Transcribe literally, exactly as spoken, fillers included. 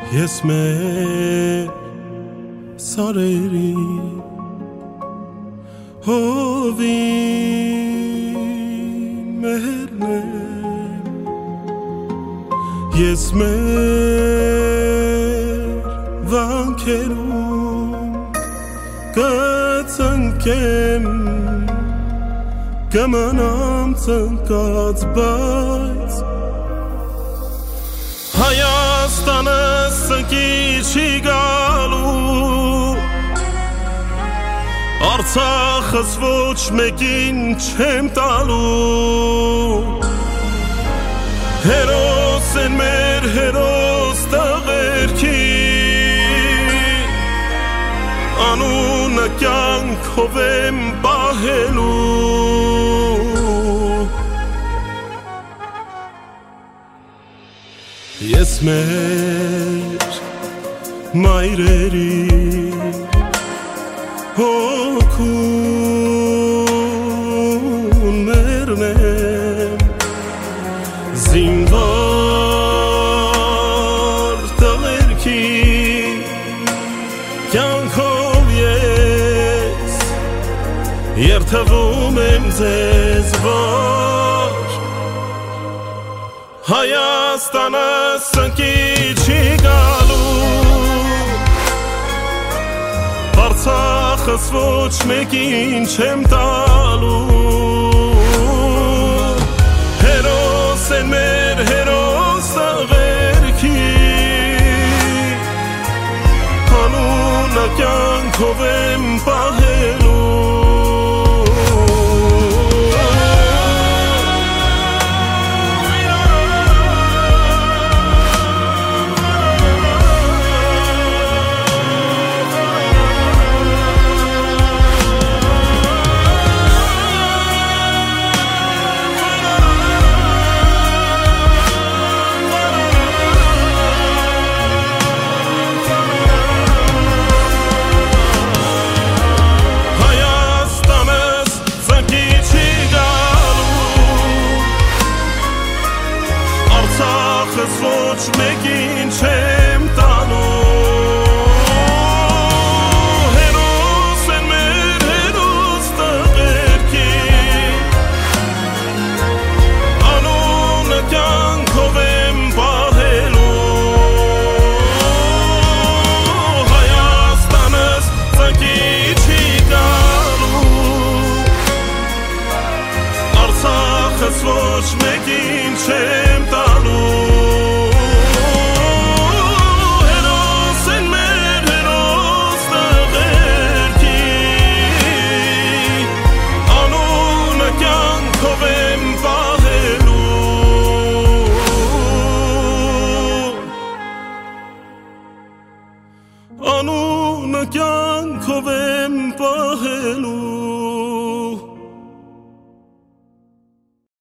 Yes me sareri hovi mehne Yes me vankerum katsankem kamanam tsankat bait Hayastana sanki chigalu Artsakh ոչ մեկին չեմ տալու Հերոս են մեր հերոս տղերքի Անունը կյանքով եմ պահելու Ես մեր մայրերի հոգուն մերնեմ Զինվար տղերքի կյանքով ես երթվում եմ ձեզ որ Հայաստանը սնկի չի գալու Արցախս ոչ մեկին չեմ տալու Հերոս են մեր հերոս տղերքի Անունը կյանքով եմ պահել